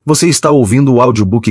Você está ouvindo o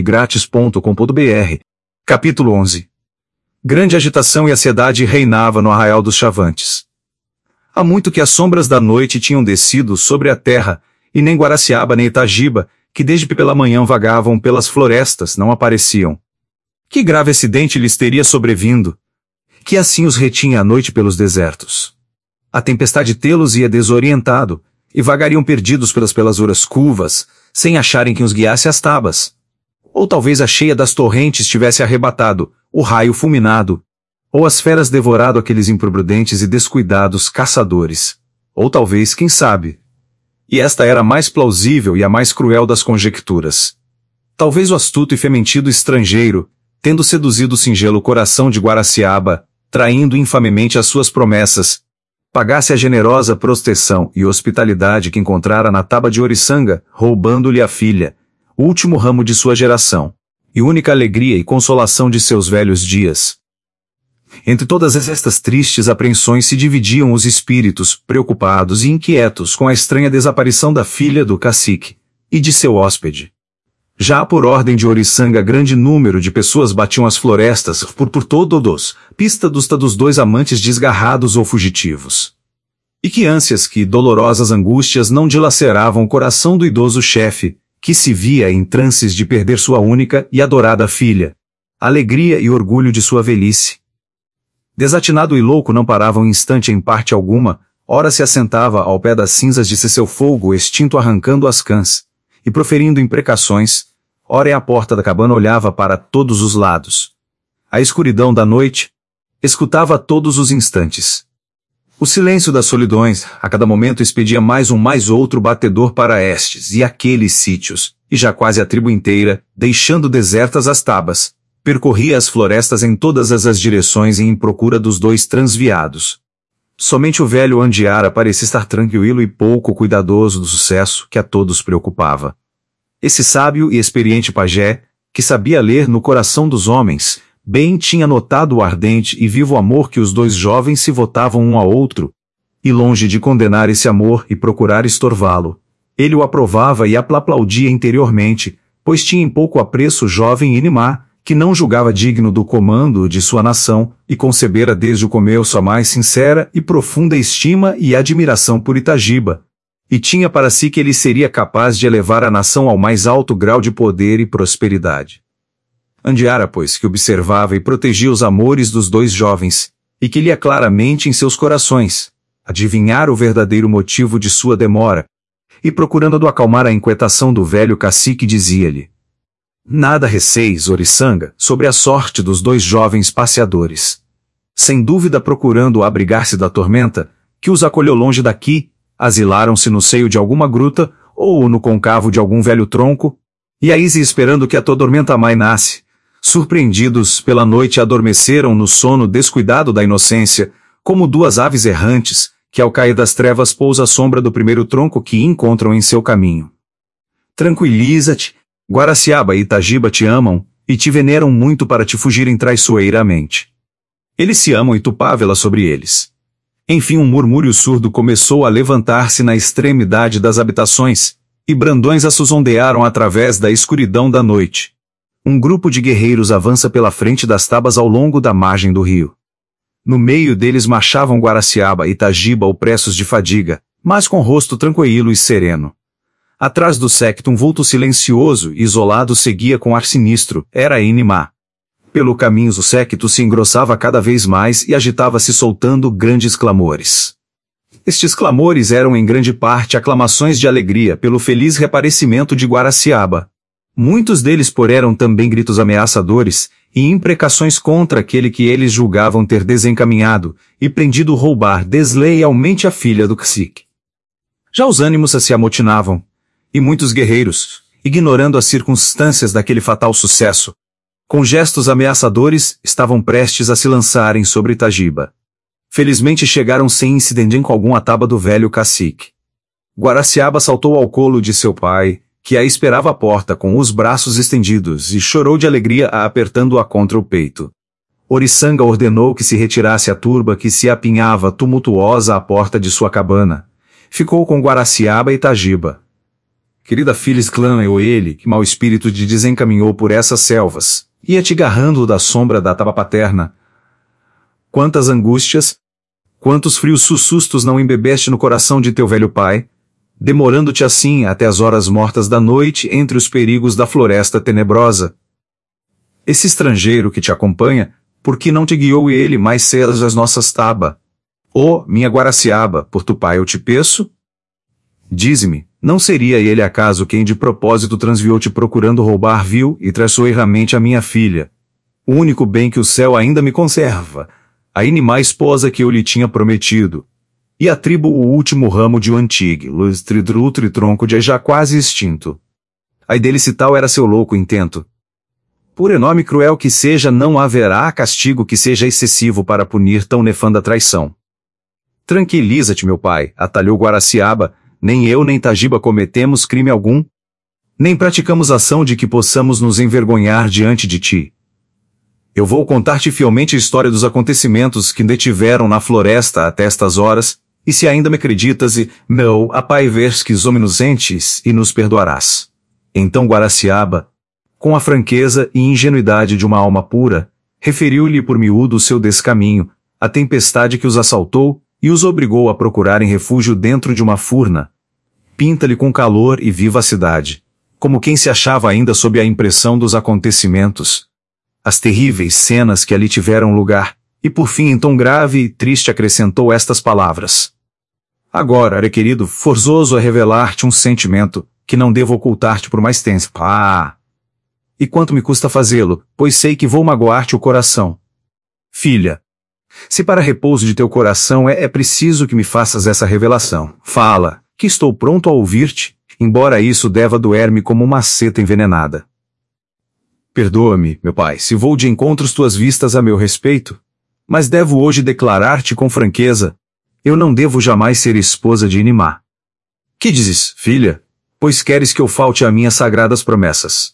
audiobookgratis.com.br. Capítulo 11. Grande agitação e ansiedade reinava no arraial dos Chavantes. Há muito que as sombras da noite tinham descido sobre a terra, e nem Guaraciaba nem Itagiba, que desde pela manhã vagavam pelas florestas, não apareciam. Que grave acidente lhes teria sobrevindo, que assim os retinha a noite pelos desertos? A tempestade tê-los ia desorientado, e vagariam perdidos pelas horas curvas, sem acharem quem os guiasse às tabas. Ou talvez a cheia das torrentes tivesse arrebatado, o raio fulminado, ou as feras devorado aqueles imprudentes e descuidados caçadores. Ou talvez, quem sabe? E esta era a mais plausível e a mais cruel das conjecturas. Talvez o astuto e fementido estrangeiro, tendo seduzido o singelo coração de Guaraciaba, traindo infamemente as suas promessas, pagasse a generosa proteção e hospitalidade que encontrara na taba de Oriçanga, roubando-lhe a filha, o último ramo de sua geração, e única alegria e consolação de seus velhos dias. Entre todas estas tristes apreensões se dividiam os espíritos, preocupados e inquietos com a estranha desaparição da filha do cacique, e de seu hóspede. Já por ordem de Oriçanga, grande número de pessoas batiam as florestas por todos, pista dos dois amantes desgarrados ou fugitivos. E que ânsias, que dolorosas angústias não dilaceravam o coração do idoso chefe, que se via em trances de perder sua única e adorada filha, alegria e orgulho de sua velhice. Desatinado e louco não parava um instante em parte alguma, ora se assentava ao pé das cinzas de seu fogo extinto arrancando as cãs, e proferindo imprecações, ora em a porta da cabana olhava para todos os lados. A escuridão da noite escutava a todos os instantes. O silêncio das solidões, a cada momento expedia mais outro batedor para estes e aqueles sítios, e já quase a tribo inteira, deixando desertas as tabas, percorria as florestas em todas as direções em procura dos dois transviados. Somente o velho Andiara parecia estar tranquilo e pouco cuidadoso do sucesso que a todos preocupava. Esse sábio e experiente pajé, que sabia ler no coração dos homens, bem tinha notado o ardente e vivo amor que os dois jovens se votavam um ao outro, e longe de condenar esse amor e procurar estorvá-lo, ele o aprovava e aplaudia interiormente, pois tinha em pouco apreço o jovem Inimá, que não julgava digno do comando de sua nação, e concebera desde o começo a mais sincera e profunda estima e admiração por Itagiba, e tinha para si que ele seria capaz de elevar a nação ao mais alto grau de poder e prosperidade. Andiara, pois, que observava e protegia os amores dos dois jovens, e que lia claramente em seus corações, adivinhar o verdadeiro motivo de sua demora, e procurando acalmar a inquietação do velho cacique dizia-lhe: nada receis, Oriçanga, sobre a sorte dos dois jovens passeadores. Sem dúvida procurando abrigar-se da tormenta, que os acolheu longe daqui, asilaram-se no seio de alguma gruta, ou no concavo de algum velho tronco, e aí esperando que a tormenta amainasse, surpreendidos pela noite adormeceram no sono descuidado da inocência, como duas aves errantes, que ao cair das trevas pousa à sombra do primeiro tronco que encontram em seu caminho. Tranquiliza-te, Guaraciaba e Itagiba te amam, e te veneram muito para te fugirem traiçoeiramente. Eles se amam e tu pávela sobre eles. Enfim um murmúrio surdo começou a levantar-se na extremidade das habitações, e brandões assuzondearam através da escuridão da noite. Um grupo de guerreiros avança pela frente das tabas ao longo da margem do rio. No meio deles marchavam Guaraciaba e Itagiba opressos de fadiga, mas com rosto tranquilo e sereno. Atrás do séquito um vulto silencioso e isolado seguia com ar sinistro, era Inimá. Pelo caminho o séquito se engrossava cada vez mais e agitava-se soltando grandes clamores. Estes clamores eram em grande parte aclamações de alegria pelo feliz reaparecimento de Guaraciaba. Muitos deles eram também gritos ameaçadores e imprecações contra aquele que eles julgavam ter desencaminhado e prendido roubar deslealmente a filha do cacique. Já os ânimos se amotinavam, e muitos guerreiros, ignorando as circunstâncias daquele fatal sucesso, com gestos ameaçadores, estavam prestes a se lançarem sobre Itagiba. Felizmente chegaram sem incidente algum à taba do velho cacique. Guaraciaba saltou ao colo de seu pai, que a esperava à porta com os braços estendidos e chorou de alegria apertando-a contra o peito. Oriçanga ordenou que se retirasse a turba que se apinhava tumultuosa à porta de sua cabana. Ficou com Guaraciaba e Itagiba. querida filha, exclamou ele, que mau espírito te desencaminhou por essas selvas, ia-te garrando da sombra da taba paterna. Quantas angústias, quantos frios sussustos não embebeste no coração de teu velho pai, demorando-te assim até as horas mortas da noite entre os perigos da floresta tenebrosa. Esse estrangeiro que te acompanha, por que não te guiou ele mais cedo às nossas taba? Oh, minha Guaraciaba, por tu pai eu te peço? Dize-me, não seria ele acaso quem de propósito transviou-te procurando roubar vil e traiçoeiramente a minha filha, o único bem que o céu ainda me conserva, a inimá esposa que eu lhe tinha prometido, e a tribo o último ramo de um antigo, lustridrutri tronco de já quase extinto. Ai dele se tal era seu louco intento. Por enorme e cruel que seja, não haverá castigo que seja excessivo para punir tão nefanda traição. Tranquiliza-te, meu pai, atalhou Guaraciaba, nem eu nem Tajiba cometemos crime algum, nem praticamos ação de que possamos nos envergonhar diante de ti. Eu vou contar-te fielmente a história dos acontecimentos que detiveram na floresta até estas horas, e se ainda me acreditas meu, apai versques hominus entes, e nos perdoarás. Então Guaraciaba, com a franqueza e ingenuidade de uma alma pura, referiu-lhe por miúdo o seu descaminho, a tempestade que os assaltou, e os obrigou a procurarem refúgio dentro de uma furna. Pinta-lhe com calor e vivacidade, como quem se achava ainda sob a impressão dos acontecimentos, as terríveis cenas que ali tiveram lugar, e por fim em tom grave e triste acrescentou estas palavras. Agora, requerido, forzoso a revelar-te um sentimento, que não devo ocultar-te por mais tempo. Ah! E quanto me custa fazê-lo, pois sei que vou magoar-te o coração. Filha, se para repouso de teu coração é preciso que me faças essa revelação, fala, que estou pronto a ouvir-te, embora isso deva doer-me como uma seta envenenada. Perdoa-me, meu pai, se vou de encontros tuas vistas a meu respeito, mas devo hoje declarar-te com franqueza, eu não devo jamais ser esposa de Inimá. Que dizes, filha? Pois queres que eu falte a minhas sagradas promessas.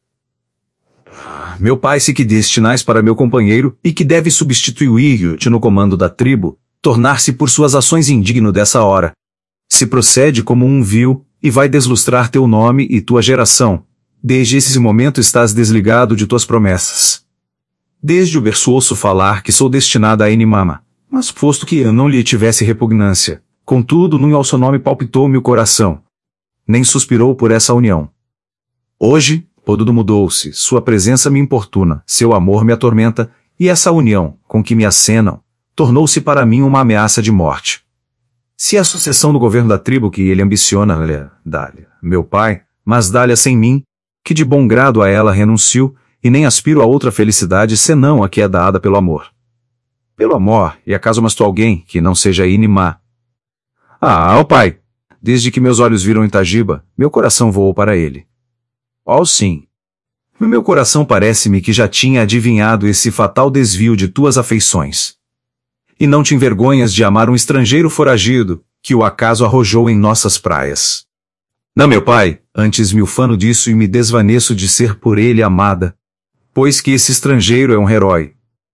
Meu pai se que destinais para meu companheiro e que deve substituir-te no comando da tribo, tornar-se por suas ações indigno dessa hora. Se procede como um vil, e vai deslustrar teu nome e tua geração. Desde esse momento estás desligado de tuas promessas. Desde o berço ouço falar que sou destinada a Inimama, mas posto que eu não lhe tivesse repugnância, contudo num ao seu nome palpitou-me o coração. Nem suspirou por essa união. Hoje, tudo mudou-se, sua presença me importuna, seu amor me atormenta, e essa união, com que me acenam, tornou-se para mim uma ameaça de morte. Se a sucessão do governo da tribo que ele ambiciona, dá-lhe, meu pai, mas dá-lhe sem mim, que de bom grado a ela renuncio, e nem aspiro a outra felicidade senão a que é dada pelo amor. Pelo amor, e acaso mas tu alguém que não seja Inimá? Ah, ó pai, desde que meus olhos viram em Tajiba, meu coração voou para ele. Oh sim. Meu coração parece-me que já tinha adivinhado esse fatal desvio de tuas afeições. E não te envergonhas de amar um estrangeiro foragido, que o acaso arrojou em nossas praias. Não, meu pai, antes me ufano disso e me desvaneço de ser por ele amada, pois que esse estrangeiro é um herói.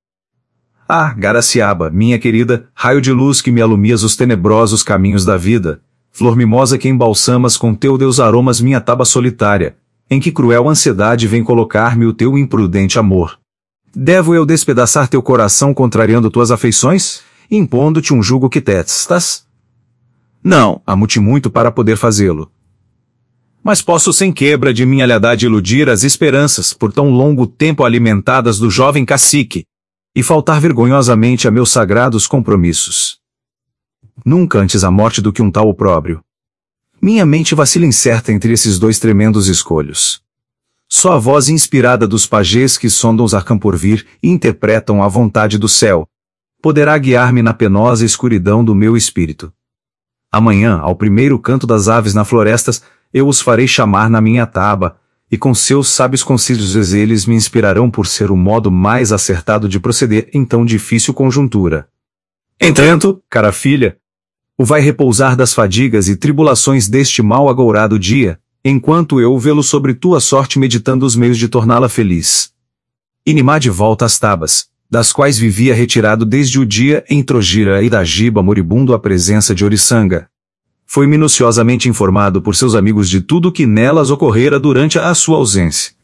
Ah, Guaraciaba, minha querida, raio de luz que me alumias os tenebrosos caminhos da vida, flor mimosa que embalsamas com teu deus aromas minha taba solitária, em que cruel ansiedade vem colocar-me o teu imprudente amor. Devo eu despedaçar teu coração contrariando tuas afeições, impondo-te um jugo que testas? Não, amo-te muito para poder fazê-lo. Mas posso sem quebra de minha lealdade iludir as esperanças por tão longo tempo alimentadas do jovem cacique, e faltar vergonhosamente a meus sagrados compromissos. Nunca antes a morte do que um tal opróbrio. Minha mente vacila incerta entre esses dois tremendos escolhos. Só a voz inspirada dos pajés que sondam os arcam por vir e interpretam a vontade do céu, poderá guiar-me na penosa escuridão do meu espírito. Amanhã, ao primeiro canto das aves na florestas, eu os farei chamar na minha taba, e com seus sábios conselhos eles me inspirarão por ser o modo mais acertado de proceder em tão difícil conjuntura. Entretanto, cara filha, o vai repousar das fadigas e tribulações deste mal agourado dia, enquanto eu vê-lo sobre tua sorte meditando os meios de torná-la feliz. Inimá de volta às tabas, das quais vivia retirado desde o dia em Trogira e da Giba moribundo à presença de Oriçanga. Foi minuciosamente informado por seus amigos de tudo o que nelas ocorrera durante a sua ausência.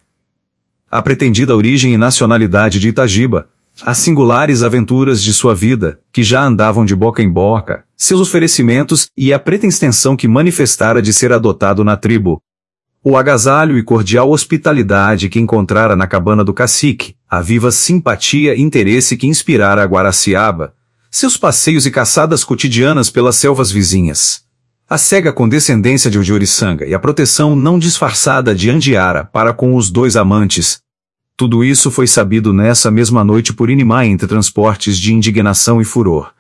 A pretendida origem e nacionalidade de Itagiba, as singulares aventuras de sua vida, que já andavam de boca em boca, seus oferecimentos e a pretensão que manifestara de ser adotado na tribo. O agasalho e cordial hospitalidade que encontrara na cabana do cacique, a viva simpatia e interesse que inspirara a Guaraciaba, seus passeios e caçadas cotidianas pelas selvas vizinhas, a cega condescendência de Oriçanga e a proteção não disfarçada de Andiara para com os dois amantes. Tudo isso foi sabido nessa mesma noite por Inimá entre transportes de indignação e furor.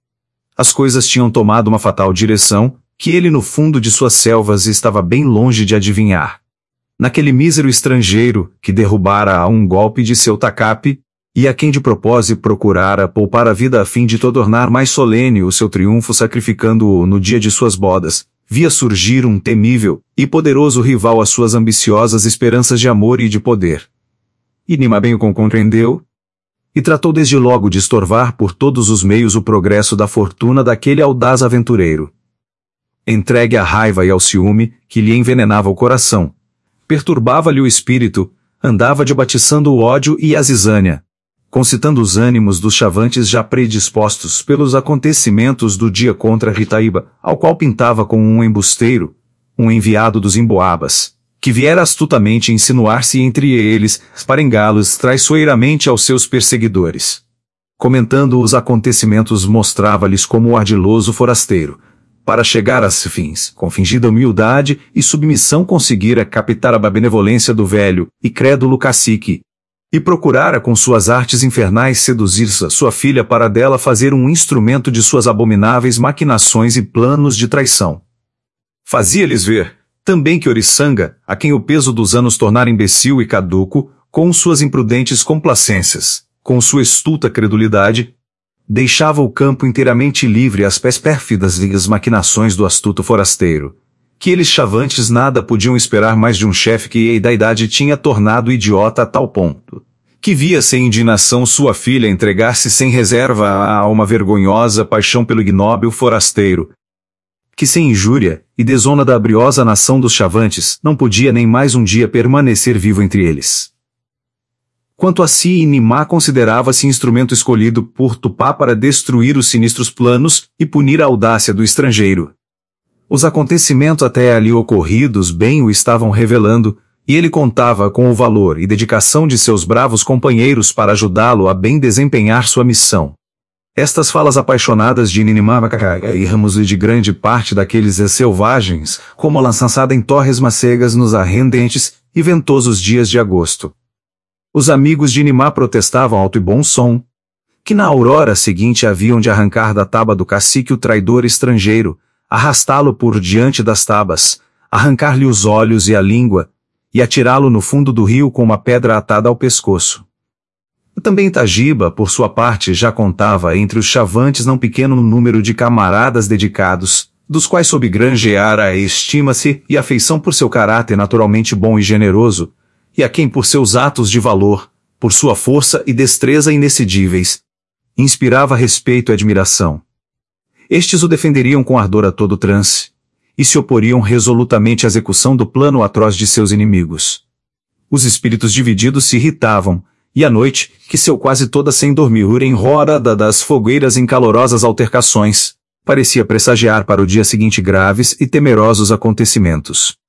As coisas tinham tomado uma fatal direção, que ele no fundo de suas selvas estava bem longe de adivinhar. Naquele mísero estrangeiro, que derrubara a um golpe de seu tacape, e a quem de propósito procurara poupar a vida a fim de tornar mais solene o seu triunfo sacrificando-o no dia de suas bodas, via surgir um temível e poderoso rival às suas ambiciosas esperanças de amor e de poder. Inimá bem o compreendeu, e tratou desde logo de estorvar por todos os meios o progresso da fortuna daquele audaz aventureiro. Entregue à raiva e ao ciúme, que lhe envenenava o coração, perturbava-lhe o espírito, andava debatiçando o ódio e a zizânia, concitando os ânimos dos chavantes já predispostos pelos acontecimentos do dia contra Ritaíba, ao qual pintava como um embusteiro, um enviado dos emboabas, que viera astutamente insinuar-se entre eles, para engá-los traiçoeiramente aos seus perseguidores. Comentando os acontecimentos mostrava-lhes como o ardiloso forasteiro, para chegar a fins, com fingida humildade e submissão conseguira captar a benevolência do velho e crédulo cacique, e procurara com suas artes infernais seduzir sua filha para dela fazer um instrumento de suas abomináveis maquinações e planos de traição. Fazia-lhes ver, também que Oriçanga, a quem o peso dos anos tornara imbecil e caduco, com suas imprudentes complacências, com sua estulta credulidade, deixava o campo inteiramente livre às pérfidas maquinações do astuto forasteiro, que eles chavantes nada podiam esperar mais de um chefe que da idade tinha tornado idiota a tal ponto, que via sem indignação sua filha entregar-se sem reserva a uma vergonhosa paixão pelo ignóbil forasteiro, que sem injúria e desonra da briosa nação dos chavantes não podia nem mais um dia permanecer vivo entre eles. Quanto a si, Inimá considerava-se instrumento escolhido por Tupá para destruir os sinistros planos e punir a audácia do estrangeiro. Os acontecimentos até ali ocorridos bem o estavam revelando, e ele contava com o valor e dedicação de seus bravos companheiros para ajudá-lo a bem desempenhar sua missão. Estas falas apaixonadas de Inimá e ramos de grande parte daqueles selvagens, como a lançada em torres macegas nos arrendentes e ventosos dias de agosto. Os amigos de Inimá protestavam alto e bom som, que na aurora seguinte haviam de arrancar da taba do cacique o traidor estrangeiro, arrastá-lo por diante das tabas, arrancar-lhe os olhos e a língua, e atirá-lo no fundo do rio com uma pedra atada ao pescoço. Também Itagiba, por sua parte, já contava entre os chavantes não pequeno número de camaradas dedicados, dos quais soube granjear a estima-se e afeição por seu caráter naturalmente bom e generoso, e a quem por seus atos de valor, por sua força e destreza inexcedíveis, inspirava respeito e admiração. Estes o defenderiam com ardor a todo trance, e se oporiam resolutamente à execução do plano atroz de seus inimigos. Os espíritos divididos se irritavam, e a noite, que seu quase toda sem dormir em roda das fogueiras em calorosas altercações, parecia pressagiar para o dia seguinte graves e temerosos acontecimentos.